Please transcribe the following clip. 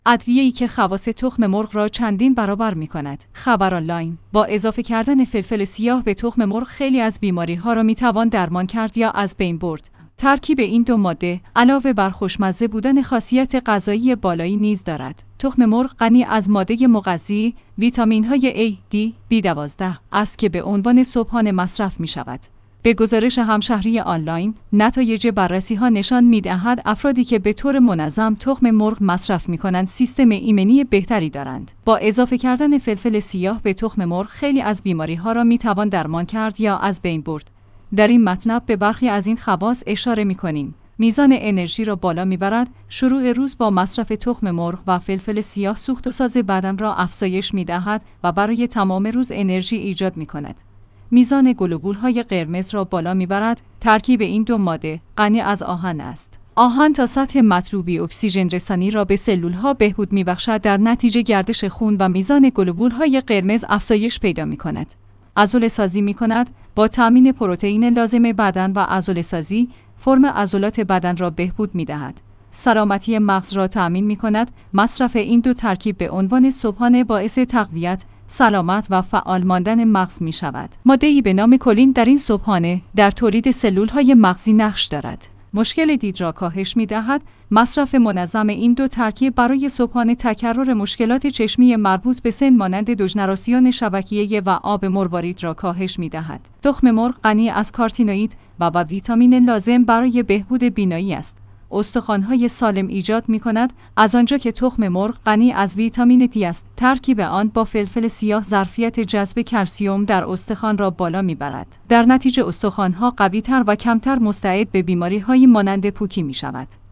ادویه‌ای که خواص تخم مرغ را چندین برابر می‌کند. خبر آنلاین: با اضافه کردن فلفل سیاه به تخم مرغ خیلی از بیماری‌ها را می‌توان درمان کرد یا از بین برد. ترکیب این دو ماده علاوه بر خوشمزه بودن خاصیت غذایی بالایی نیز دارد. تخم مرغ غنی از ماده مغذی، ویتامین‌های A، D، B12 است که به عنوان صبحانه مصرف می‌شود. به گزارش همشهری آنلاین، نتایج بررسی‌ها نشان می‌دهد افرادی که به طور منظم تخم مرغ مصرف می‌کنند سیستم ایمنی بهتری دارند. با اضافه کردن فلفل سیاه به تخم مرغ خیلی از بیماری‌ها را می‌توان درمان کرد یا از بین برد. در این مطلب به برخی از این خواص اشاره می‌کنیم. میزان انرژی را بالا می‌برد، شروع روز با مصرف تخم مرغ و فلفل سیاه سوخت و ساز بدن را افزایش می‌دهد و برای تمام روز انرژی ایجاد می‌کند. میزان گلوبول‌های قرمز را بالا می‌برد. ترکیب این دو ماده غنی از آهن است. آهن تا سطح مطلوبی اکسیژن رسانی را به سلول‌ها بهبود می‌بخشد، در نتیجه گردش خون و میزان گلوبول‌های قرمز افزایش پیدا می‌کند. عضله‌سازی می‌کند. با تامین پروتئین لازم بدن و عضله‌سازی، فرم عضلات بدن را بهبود می‌دهد. سلامتی مغز را تأمین می‌کند. مصرف این دو ترکیب به عنوان صبحانه باعث تقویت، سلامت و فعال ماندن مغز می شود. ماده‌ای به نام کلین در این صبحانه در تولید سلول‌های مغزی نقش دارد. مشکل دید را کاهش می دهد. مصرف منظم این دو ترکیب برای صبحانه تکرار مشکلات چشمی مربوط به سن مانند دوژنراسیون شبکیه و آب مروارید را کاهش می دهد. تخم مرغ غنی از کارتینوئید و ویتامین لازم برای بهبود بینایی است. استخوان‌های سالم ایجاد می‌کند، از آنجا که تخم مرغ غنی از ویتامین دی است. ترکیب آن با فلفل سیاه ظرفیت جذب کلسیم در استخوان را بالا می‌برد. در نتیجه استخوان‌ها قوی‌تر و کمتر مستعد به بیماری‌های مانند پوکی می‌شود.